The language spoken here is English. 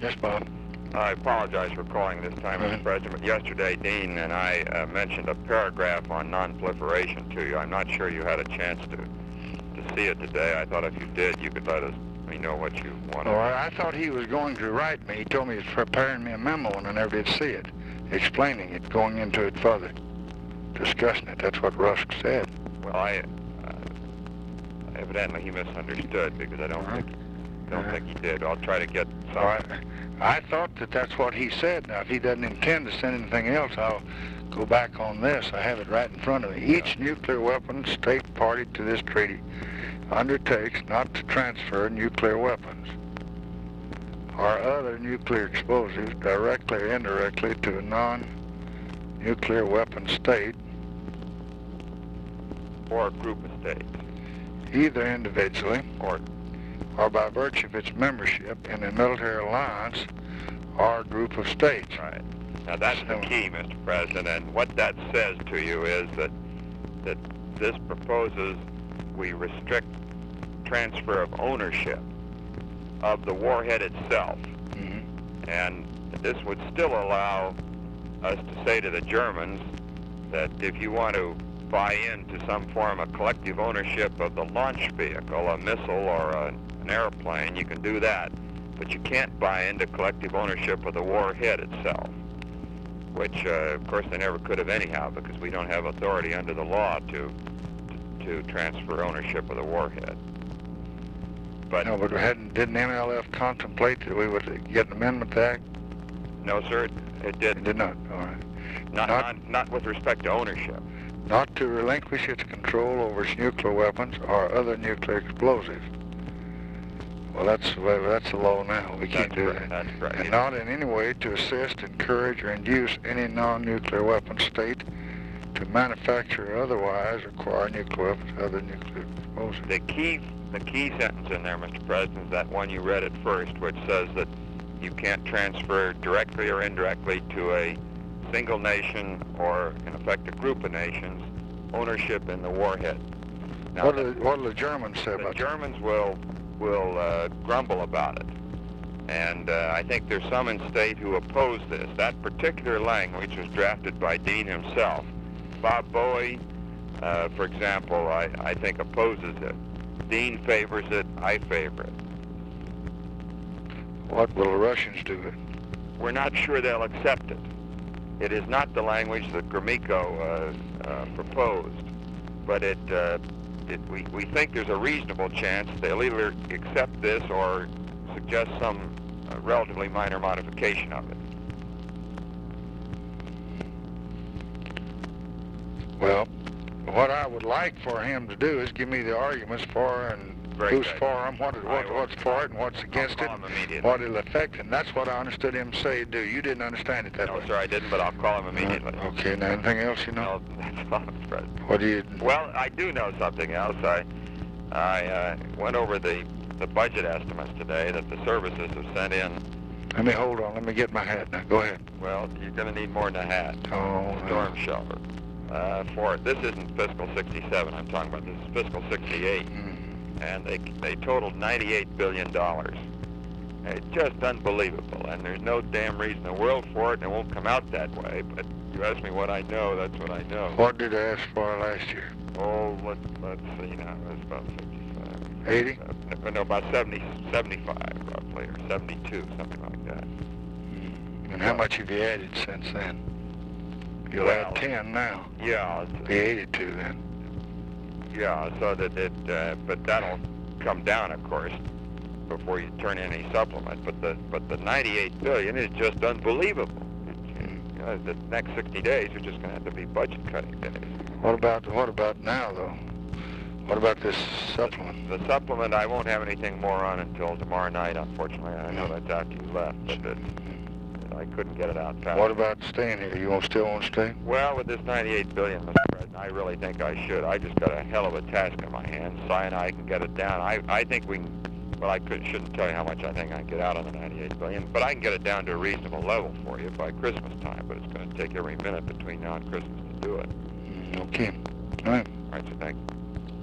Yes, Bob. I apologize for calling this time, Mr. President, but yesterday Dean and I mentioned a paragraph on non-proliferation to you. I'm not sure you had a chance to see it today. I thought if you did, you could let me know what you wanted. Oh, I thought he was going to write me. He told me he was preparing me a memo, and I never did see it, explaining it, going into it further, discussing it. That's what Rusk said. Well, evidently he misunderstood, because I don't think he did. I'll try to get some. All right. I thought that's what he said. Now, if he doesn't intend to send anything else, I'll go back on this. I have it right in front of me. Each nuclear weapon state party to this treaty undertakes not to transfer nuclear weapons or other nuclear explosives directly or indirectly to a non-nuclear weapon state or a group of states, either individually or by virtue of its membership in a military alliance or group of states. Right. Now that's the key, Mr. President, and what that says to you is that this proposes we restrict transfer of ownership of the warhead itself. Mm-hmm. And this would still allow us to say to the Germans that if you want to buy into some form of collective ownership of the launch vehicle, a missile or an airplane, you can do that, but you can't buy into collective ownership of the warhead itself, which of course they never could have anyhow, because we don't have authority under the law to transfer ownership of the warhead. But no, but didn't MLF contemplate that we would get an amendment to that? No, sir, it didn't. It did not. All right. Not with respect to ownership. Not to relinquish its control over its nuclear weapons or other nuclear explosives. Well, that's the law now. We can't do that. That's right. And not in any way to assist, encourage, or induce any non-nuclear weapon state to manufacture or otherwise acquire nuclear weapons, other nuclear explosives. The key sentence in there, Mr. President, is that one you read at first, which says that you can't transfer directly or indirectly to a single nation or, in effect, a group of nations ownership in the warhead. Now, what do the Germans say about that? The Germans will grumble about it. And I think there's some in state who oppose this. That particular language was drafted by Dean himself. Bob Bowie, for example, I think opposes it. Dean favors it, I favor it. What will the Russians do it? We're not sure they'll accept it. It is not the language that Gromyko proposed, but we think there's a reasonable chance they'll either accept this or suggest some relatively minor modification of it. Well, what I would like for him to do is give me the arguments for and who's for him, what's for it and what's against it, what it'll affect, and that's what I understood him say do. You didn't understand it that way. No, sir, I didn't, but I'll call him immediately. Okay, now anything else you know? No, that's all, Mr. President. What do you... Well, I do know something else. I went over the budget estimates today that the services have sent in. Hold on, let me get my hat now. Go ahead. Well, you're going to need more than a hat. Oh, Storm shelter. For it. This isn't fiscal 67 I'm talking about. This is fiscal 68. And they totaled $98 billion. It's just unbelievable, and there's no damn reason in the world for it, and it won't come out that way, but you ask me what I know, that's what I know. What did I ask for last year? Oh, let's see now, it was about 55. 80? No, about 75 roughly, or 72, something like that. And how much have you added since then? You'll add 10 now. Yeah. Be 82 then. Yeah, so that but that'll come down, of course, before you turn in any supplement. But the 98 billion is just unbelievable. The next 60 days are just going to have to be budget cutting days. What about now though? What about this supplement? The supplement, I won't have anything more on until tomorrow night, unfortunately. I know that's after you left, but I couldn't get it out fast. What about staying here? You still want to stay? Well, with this 98 billion, Mr. President, I really think I should. I just got a hell of a task in my hands. Si and I can get it down. I think we can, well, shouldn't tell you how much I think I can get out of the 98 billion, but I can get it down to a reasonable level for you by Christmas time, but it's going to take every minute between now and Christmas to do it. Okay. All right. All right, so thank you.